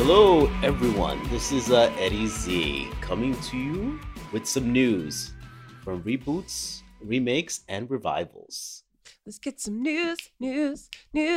Hello, everyone. This is Eddie Z coming to you with some news from reboots, remakes, and revivals. Let's get some news.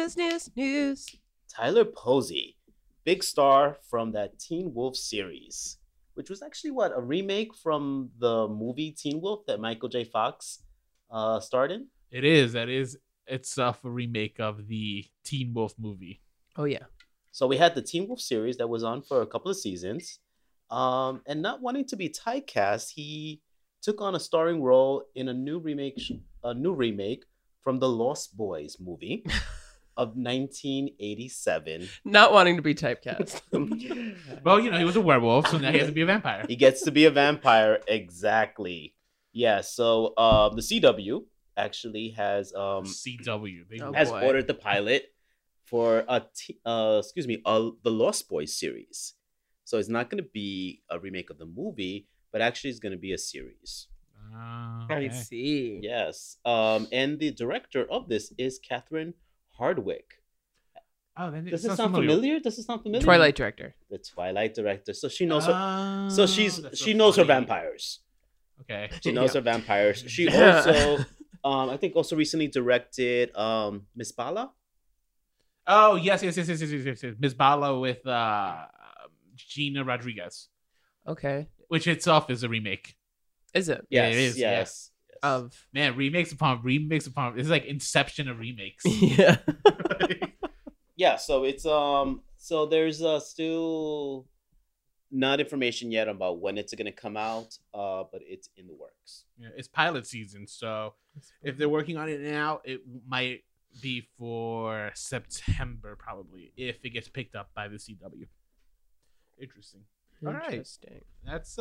Tyler Posey, big star from that Teen Wolf series, which was actually a remake from the movie Teen Wolf that Michael J. Fox starred in? It is. That is itself a remake of the Teen Wolf movie. Oh, yeah. So we had the Teen Wolf series that was on for a couple of seasons. And not wanting to be typecast, he took on a starring role in a new remake from the Lost Boys movie of 1987. Not wanting to be typecast. Well, he was a werewolf, so now he has to be a vampire. He gets to be a vampire, exactly. Yeah, so the CW actually has CW. has ordered the pilot for the Lost Boys series. So it's not going to be a remake of the movie, but actually it's going to be a series. I see. Yes. And the director of this is Catherine Hardwicke. Oh, then Does it sound familiar? Twilight director. The Twilight director. So she knows her. So she knows her vampires. Okay. She knows her vampires. She also, I think, also recently directed Miss Bala. Oh yes. Ms. Bala with Gina Rodriguez, Okay. which itself is a remake. Is it? Yeah, Yes, it is, yes. Of. Man, remakes upon remakes upon. It's like Inception of remakes. Yeah. Yeah, so it's so there's still not information yet about when it's gonna come out, but it's in the works. Yeah, it's pilot season, so if they're working on it now, it might be for September probably if it gets picked up by the CW. Interesting. All right. Interesting. That's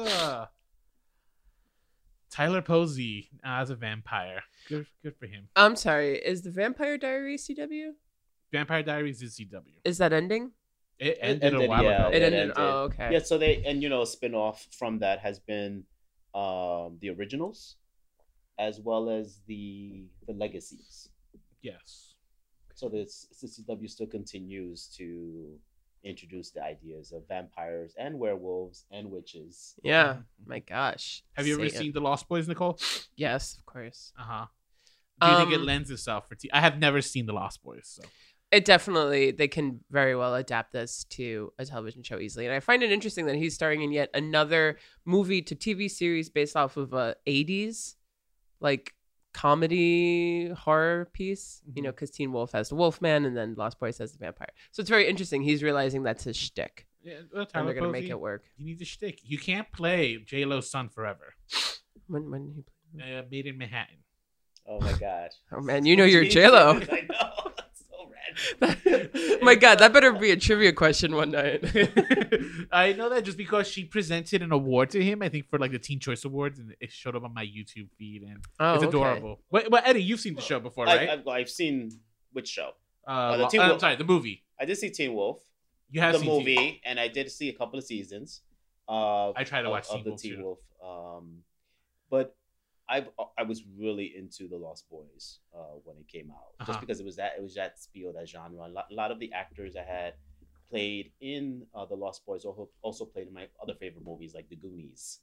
Tyler Posey as a vampire. Good for him. I'm sorry. Is the Vampire Diaries CW? Vampire Diaries is CW. Is that ending? It ended a while ago. It ended. Oh, okay. Yeah, so a spin-off from that has been the originals as well as the legacies. Yes. So the CW still continues to introduce the ideas of vampires and werewolves and witches. Yeah. My gosh. Have you ever Satan. seen The Lost Boys, Nicole? Yes, of course. Do you think it lends itself for I have never seen The Lost Boys, so. It definitely, they can very well adapt this to a television show easily. And I find it interesting that he's starring in yet another movie to TV series based off of a 80s, like, comedy horror piece, because Teen Wolf has the Wolfman and then Lost Boys has the vampire. So it's very interesting. He's realizing that's his shtick. Yeah, And they're going to make it work. You need the shtick. You can't play J-Lo's son forever. When he played. Made in Manhattan. Oh my gosh. Oh, man, you know you're J-Lo. I know. That's so random. My God, that better be a trivia question one night. I know that just because she presented an award to him, I think for like the Teen Choice Awards, and it showed up on my YouTube feed, and it's adorable. Well, Eddie, you've seen the show before, right? I've seen which show? I'm sorry, the movie. I did see Teen Wolf. You have the seen movie, Teen- and I did see a couple of seasons. I tried to watch of the Teen Teen Wolf, Wolf, but I was really into the Lost Boys when it came out, just because it was that spiel, that genre. A lot of the actors I had played in the Lost Boys also played in my other favorite movies like The Goonies.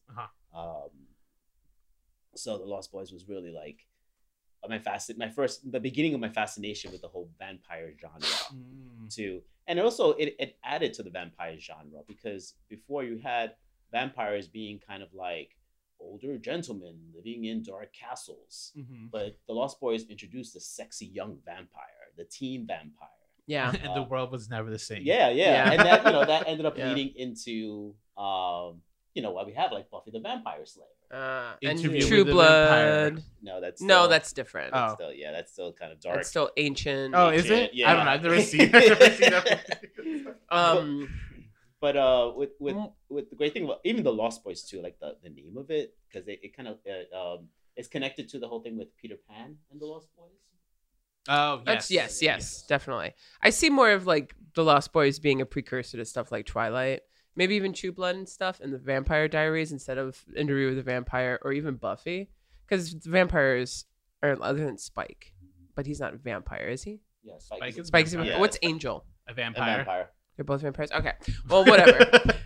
So the Lost Boys was really like the beginning of my fascination with the whole vampire genre too. And also it added to the vampire genre, because before you had vampires being kind of like older gentlemen living in dark castles, but the Lost Boys introduced the sexy young vampire, the teen vampire. Yeah. and the world was never the same. Yeah. And that that ended up leading into why we have like Buffy the Vampire Slayer. And Interview True with the Blood. Vampire. That's different. That's still kind of dark. It's still ancient. Oh, is it? Yeah. I don't know. I've never seen that. But with the great thing about even the Lost Boys too, like the name of it, because it kind of it's connected to the whole thing with Peter Pan and the Lost Boys. Oh, yes, definitely. I see more of like the Lost Boys being a precursor to stuff like Twilight, maybe even True Blood and stuff, and the Vampire Diaries instead of Interview with the Vampire or even Buffy, because the vampires are other than Spike, but he's not a vampire, is he? Yeah, Spike is Spike's a vampire. vampire. What's Angel? A vampire. They're both vampires. Okay. Well, whatever.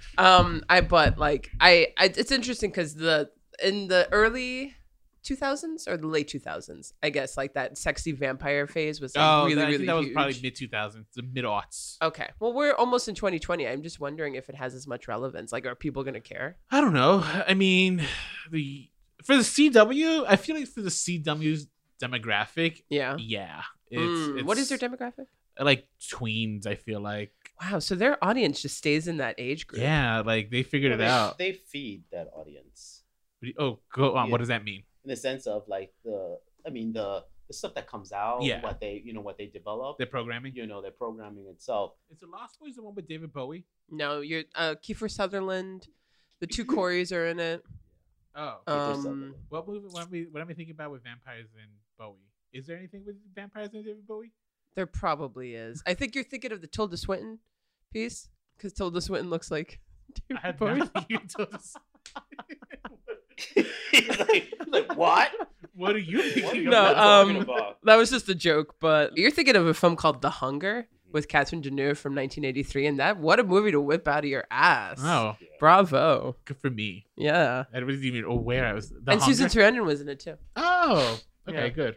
It's interesting because in the early 2000s or the late 2000s, I guess, like that sexy vampire phase was like really, really that was huge. probably mid 2000s, the mid aughts. Okay. Well, we're almost in 2020. I'm just wondering if it has as much relevance. Like, are people going to care? I don't know. I mean, for the CW, I feel like for the CW's demographic, Yeah. it's what is their demographic? Like tweens, I feel like. Wow. So their audience just stays in that age group. Yeah, like they figured it out. They feed that audience. Oh, go on. Yeah. What does that mean? In the sense of like the stuff that comes out, Yeah. what they develop, Their programming. their programming itself. Is the Lost Boys the one with David Bowie? No, you're Kiefer Sutherland. The two Coreys are in it. Oh. What movie? What am I thinking about with vampires and Bowie? Is there anything with vampires and David Bowie? There probably is. I think you're thinking of the Tilda Swinton piece because Tilda Swinton looks like I David had Bowie. no idea until this. He's like, what? What are you thinking No, about? Talking about? That was just a joke, but you're thinking of a film called The Hunger with Catherine Deneuve from 1983, and what a movie to whip out of your ass. Oh, Bravo. good for me. Yeah. I wasn't even aware I was. And Susan Sarandon was in it too. Oh, okay, Yeah. good.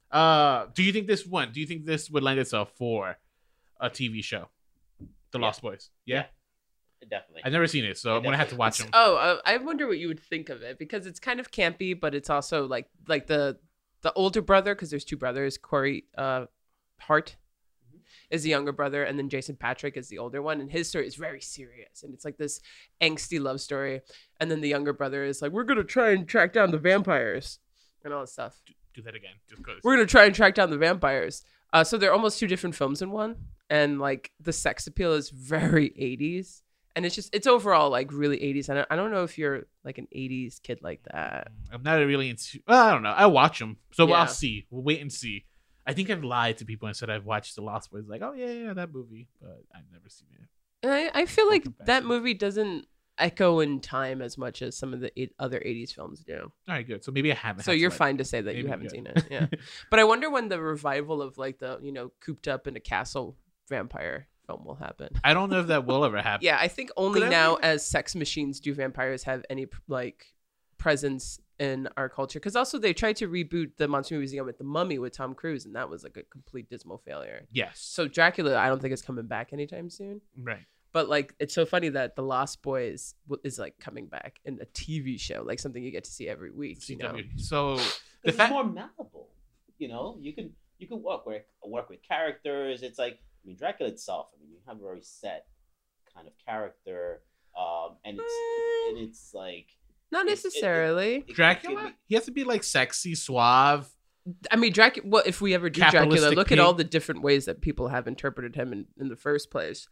Do you think this would lend itself for a TV show? The Lost Boys. Yeah? Definitely. I've never seen it, so I'm gonna have to watch them. Oh, I wonder what you would think of it because it's kind of campy, but it's also like the older brother, because there's two brothers. Corey Hart is the younger brother, and then Jason Patrick is the older one, and his story is very serious, and it's like this angsty love story. And then the younger brother is like, we're gonna try and track down the vampires and all this stuff. Do that again, just cause. We're gonna try and track down the vampires. So they're almost two different films in one, and like the sex appeal is very 80s. And it's overall like really 80s. And I don't know if you're like an 80s kid like that. I'm not really into. Well, I don't know. I watch them, so Yeah. I'll see. We'll wait and see. I think I've lied to people and said I've watched The Lost Boys. Like, oh yeah, that movie, but I've never seen it. And I feel like Welcome back. that movie doesn't echo in time as much as some of the other 80s films do. All right, good. So maybe I haven't. So had to, you're like- fine to say that maybe you haven't good. seen it. Yeah. But I wonder when the revival of like the, cooped up in a castle vampire film will happen. I don't know if that will ever happen. Yeah, I think only Could I now be- as sex machines do vampires have any like presence in our culture. Because also they tried to reboot the monster movies again with The Mummy with Tom Cruise, and that was like a complete dismal failure. Yes. So Dracula, I don't think is coming back anytime soon. Right. But like, it's so funny that The Lost Boys is like coming back in a TV show, like something you get to see every week. You know? CW. So the It's fact. more malleable. You can work with characters. It's like, I mean, Dracula itself. I mean, you have a very set kind of character, and it's like Not necessarily. it Dracula, can be- he has to be like sexy, suave. I mean, Dracula. Well, if we ever do Dracula, Capitalistic look at pig. all the different ways that people have interpreted him in the first place.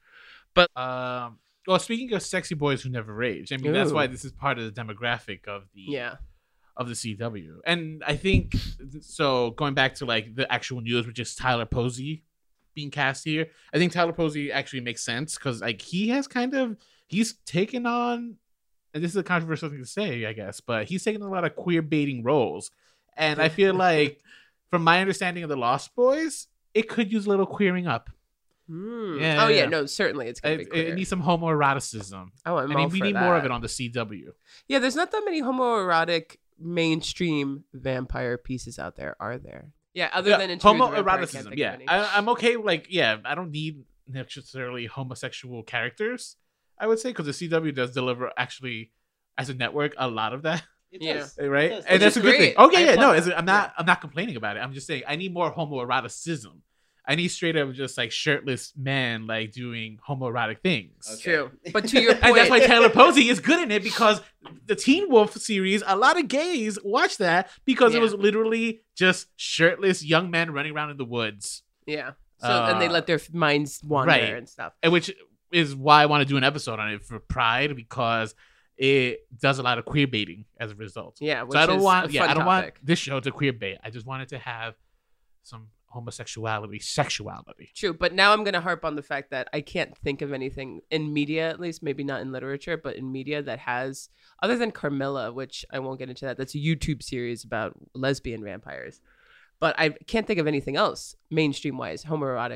Well, speaking of sexy boys who never age, I mean that's Ooh. why this is part of the demographic of the Yeah. of the CW. And I think so. Going back to like the actual news, which is Tyler Posey being cast here, I think Tyler Posey actually makes sense because like he's taken on, and this is a controversial thing to say, I guess, but he's taken a lot of queer baiting roles, and I feel like from my understanding of the Lost Boys, it could use a little queering up. Yeah, Yeah. no, certainly it's gonna be queer. It needs some homoeroticism. Oh, I'm I all mean, we for need more of that. it on the CW. Yeah, there's not that many homoerotic mainstream vampire pieces out there, are there? Yeah, other than Interview with the Vampire, I can't homoeroticism. think Yeah, of any. I'm okay. Like, yeah, I don't need necessarily homosexual characters. I would say because the CW does deliver actually as a network a lot of that, it Yeah. does. right? It does. And Which that's is a good thing. great. Okay, I yeah, no, applaud that. I'm not complaining about it. I'm just saying I need more homoeroticism. I need straight up just like shirtless men like doing homoerotic things. Okay. True, but to your point, And that's why Taylor Posey is good in it because the Teen Wolf series, a lot of gays watch that because it Yeah. was literally just shirtless young men running around in the woods. yeah. So and they let their minds wander right. and stuff. And which is why I want to do an episode on it for Pride because it does a lot of queer baiting as a result. Yeah, which So I don't is want a fun I don't want topic. this show to queer bait. I just want it to have some homosexuality, sexuality. True, but now I'm going to harp on the fact that I can't think of anything in media, at least, maybe not in literature, but in media that has, other than Carmilla, which I won't get into that. That's a YouTube series about lesbian vampires. But I can't think of anything else, mainstream-wise, homoerotic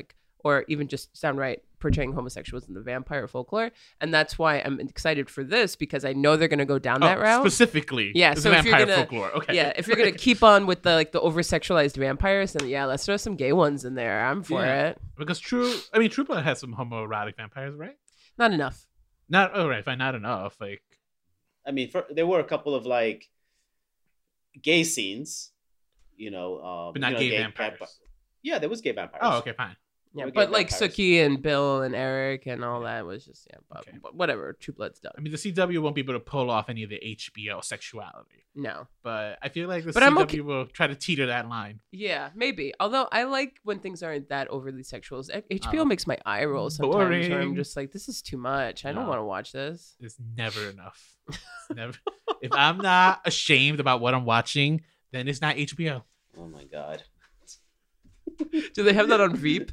or even just downright portraying homosexuals in the vampire folklore. And that's why I'm excited for this, because I know they're going to go down that route. Specifically. Yeah. the So if you're vampire gonna, folklore. Okay. yeah, if you're going to keep on with the over sexualized vampires, then yeah, let's throw some gay ones in there. I'm for it. Because True Blood has some homoerotic vampires, right? Not enough. Not fine, not enough. Like, I mean, there were a couple of like gay scenes, you know, but not gay vampires. Yeah, there was gay vampires. Oh, okay, fine. Yeah, We'll but get like vampires. Suki and Bill and Eric and all that was just Okay. but whatever. True Blood's done. I mean, the CW won't be able to pull off any of the HBO sexuality, No. but I feel like the But I'm CW okay- will try to teeter that line. Yeah, maybe. Although I like when things aren't that overly sexual. HBO makes my eye roll sometimes. Where I'm Boring. just like, this is too much. I don't No. want to watch this. It's never enough. It's never. If I'm not ashamed about what I'm watching, then it's not HBO. Oh my god. Do they have that on Veep?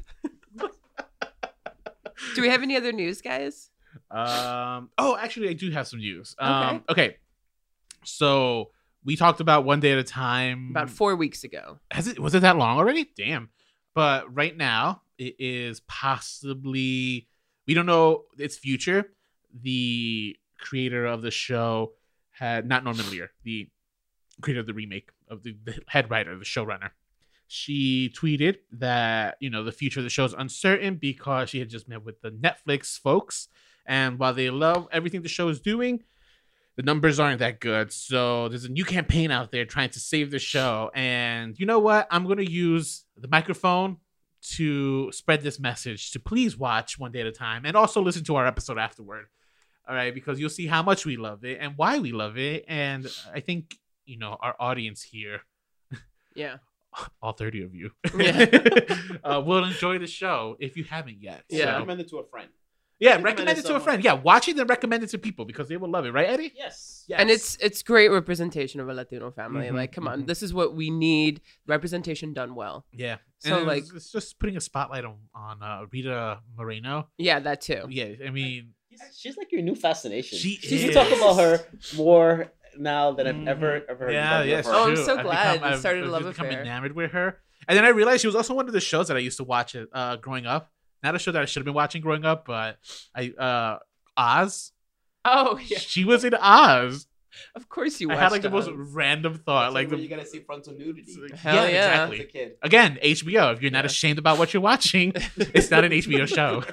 Do we have any other news, guys? Oh, actually, I do have some news. Okay. Okay. So we talked about One Day at a Time. About 4 weeks ago. Was it that long already? Damn. But right now, it is possibly, we don't know its future. The creator of the show not Norman Lear, the creator of the remake, of the head writer, the showrunner. She tweeted that, the future of the show is uncertain because she had just met with the Netflix folks. And while they love everything the show is doing, the numbers aren't that good. So there's a new campaign out there trying to save the show. And you know what? I'm going to use the microphone to spread this message to please watch One Day at a Time and also listen to our episode afterward. All right, because you'll see how much we love it and why we love it. And I think, our audience here, Yeah. all 30 of you, Yeah. will enjoy the show if you haven't yet. Yeah. So, Recommend it to a friend. yeah, Recommend recommend it it to a someone. friend. Yeah, watch it and recommend it to people because they will love it. Right, Eddie? Yes. Yes. And it's great representation of a Latino family. Mhm, Like, come on, mhm. this is what we need. Representation done well. Yeah. So, And like- it's just putting a spotlight on Rita Moreno. Yeah, that too. Yeah, I mean, She's like your new fascination. She You is. talk about her more now than I've Mhm. ever heard. yeah, you yes. talk about Oh, her. I'm true. so glad you I've started a love just become affair. enamored with her. And then I realized she was also one of the shows that I used to watch growing up. Not a show that I should have been watching growing up, but Oz. Oh, yeah. She was in Oz. Of course you I watched had like the most Oz. random thought. Like you gotta see frontal nudity. Hell yeah. As a kid. Again, HBO. If you're not Yeah. ashamed about what you're watching, it's not an HBO show.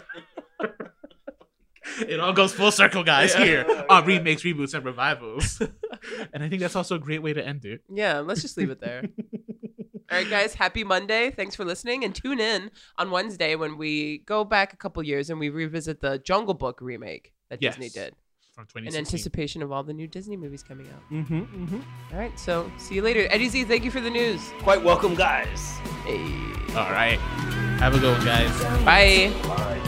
It all goes full circle, guys, Yeah. here on remakes, reboots, and revivals. And I think that's also a great way to end it. Yeah, let's just leave it there. All right, guys, happy Monday. Thanks for listening. And tune in on Wednesday when we go back a couple years and we revisit the Jungle Book remake that Yes. Disney did From in 2016. anticipation of all the new Disney movies coming out. Mm-hmm. All right, so see you later. Eddie Z, thank you for the news. Quite welcome, guys. Hey. All right. Have a good one, guys. Bye. Bye.